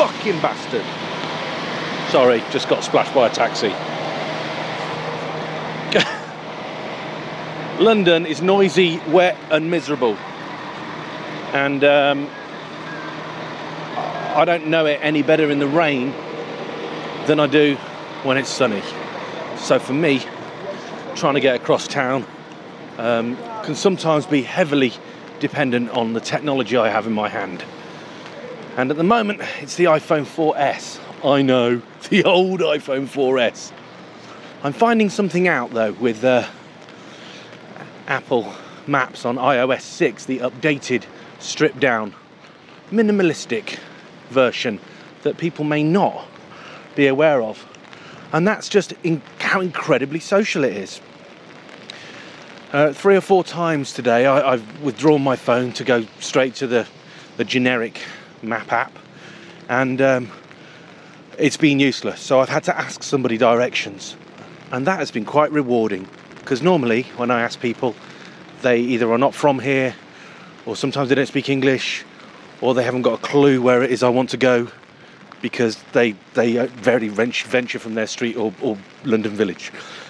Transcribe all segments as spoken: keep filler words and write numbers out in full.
fucking bastard. Sorry, just got splashed by a taxi. London is noisy, wet and miserable. And um, I don't know it any better in the rain than I do when it's sunny. So for me, trying to get across town um, can sometimes be heavily dependent on the technology I have in my hand. And at the moment, it's the iPhone four S. I know, the old iPhone four S. I'm finding something out though with uh, Apple Maps on i O S six, the updated, stripped down, minimalistic version that people may not be aware of. And that's just in how incredibly social it is. Uh, three or four times today I, I've withdrawn my phone to go straight to the, the generic map app, and um, it's been useless. So I've had to ask somebody directions, and that has been quite rewarding, because normally when I ask people, they either are not from here, or sometimes they don't speak English, or they haven't got a clue where it is I want to go, because they they very venture from their street or, or London village.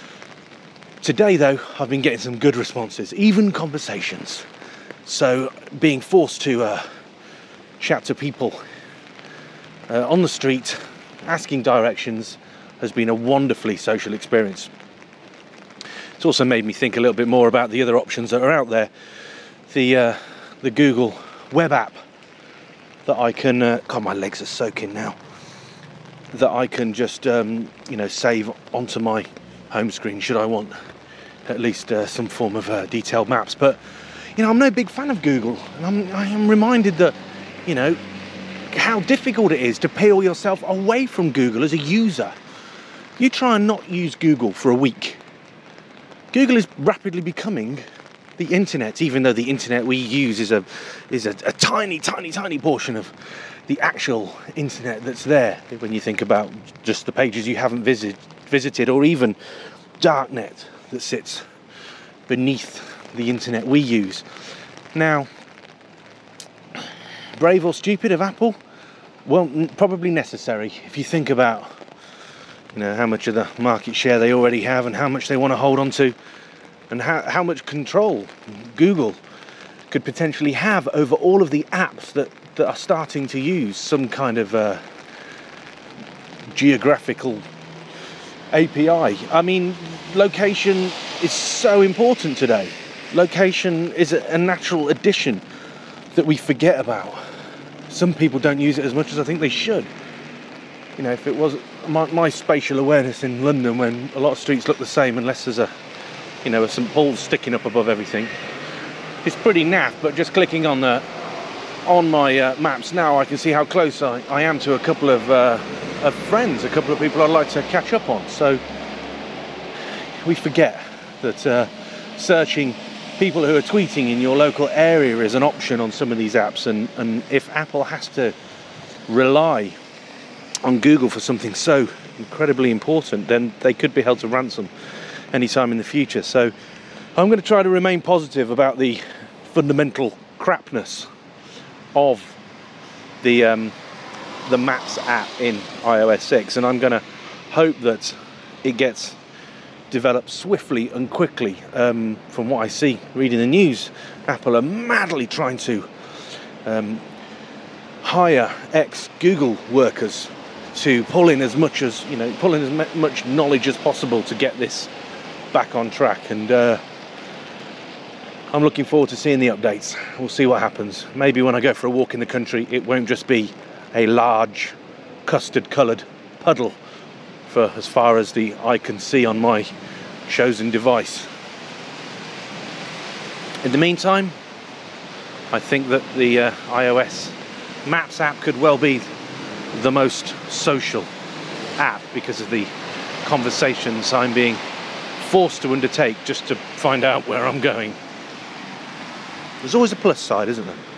Today though, I've been getting some good responses, even conversations. So being forced to uh, chat to people uh, on the street, asking directions, has been a wonderfully social experience. It's also made me think a little bit more about the other options that are out there. The uh, the Google web app that I can, uh, God, my legs are soaking now, that I can just, um, you know, save onto my home screen should I want at least uh, some form of uh, detailed maps. But, you know, I'm no big fan of Google, and I'm, I am reminded that, you know, how difficult it is to peel yourself away from Google as a user. You try and not use Google for a week. Google is rapidly becoming the internet, even though the internet we use is a is a, a tiny, tiny, tiny portion of the actual internet that's there. When you think about just the pages you haven't visit, visited, or even darknet that sits beneath the internet we use. Now, brave or stupid of Apple? Well, n- probably necessary if you think about, you know, how much of the market share they already have and how much they want to hold on to, and how, how much control Google could potentially have over all of the apps that, that are starting to use some kind of uh, geographical A P I. I mean, location is so important today. Location is a, a natural addition that we forget about. Some people don't use it as much as I think they should. You know, if it was my, my spatial awareness in London, when a lot of streets look the same unless there's a, you know, a Saint Paul's sticking up above everything, it's pretty naff. But just clicking on the on my uh, maps now, I can see how close I, I am to a couple of, uh, of friends, a couple of people I'd like to catch up on. So we forget that uh, searching people who are tweeting in your local area is an option on some of these apps, and, and if Apple has to rely on Google for something so incredibly important, then they could be held to ransom anytime in the future. So I'm going to try to remain positive about the fundamental crapness of the um, the Maps app in i O S six, and I'm going to hope that it gets developed swiftly and quickly. Um, from what I see reading the news, Apple are madly trying to um, hire ex-Google workers to pull in as much as, you know, pull in as much knowledge as possible to get this back on track. And uh, I'm looking forward to seeing the updates. We'll see what happens. Maybe when I go for a walk in the country, it won't just be a large custard-coloured puddle for as far as the eye can see on my chosen device. In the meantime, I think that the uh, iOS Maps app could well be the most social app because of the conversations I'm being forced to undertake just to find out where I'm going. There's always a plus side, isn't there?